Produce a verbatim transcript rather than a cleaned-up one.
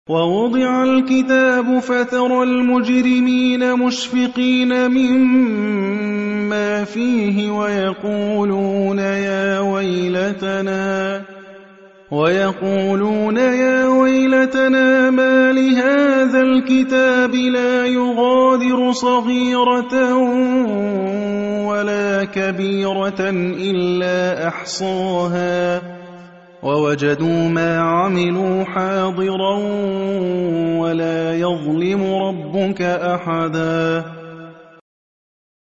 وَوُضِعَ الْكِتَابُ فَتَرَى الْمُجْرِمِينَ مُشْفِقِينَ مِمَّا فِيهِ وَيَقُولُونَ يَا وَيْلَتَنَا وَيَقُولُونَ يَا وَيْلَتَنَا مَالِ هَذَا الْكِتَابِ لَا يُغَادِرُ صَغِيرَةً وَلَا كَبِيرَةً إِلَّا أَحْصَاهَا وَوَجَدُوا مَا عَمِلُوا حَاضِرًا وَلَا يَظْلِمُ رَبُّكَ أَحَدًا